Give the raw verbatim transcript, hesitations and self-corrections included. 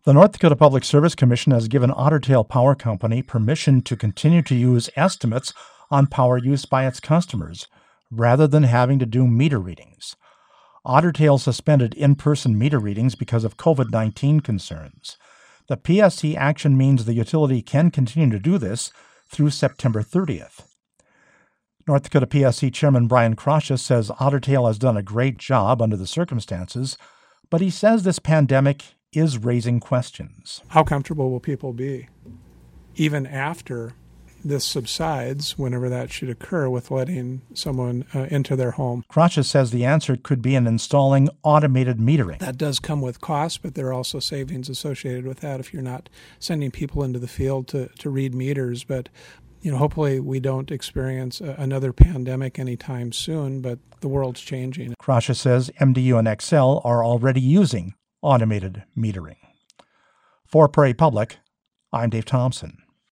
The North Dakota Public Service Commission has given Otter Tail Power Company permission to continue to use estimates on power use by its customers, rather than having to do meter readings. Otter Tail suspended in-person meter readings because of covid nineteen concerns. The P S C action means the utility can continue to do this through September thirtieth. North Dakota P S C Chairman Brian Krasha says Otter Tail has done a great job under the circumstances, but he says this pandemic is raising questions. How comfortable will people be, even after this subsides, whenever that should occur, with letting someone uh, into their home? Krasha says the answer could be in installing automated metering. That does come with costs, but there are also savings associated with that if you're not sending people into the field to, to read meters. But you know, hopefully we don't experience a, another pandemic anytime soon, but the world's changing. Krasha says M D U and Xcel are already using automated metering. For Prairie Public, I'm Dave Thompson.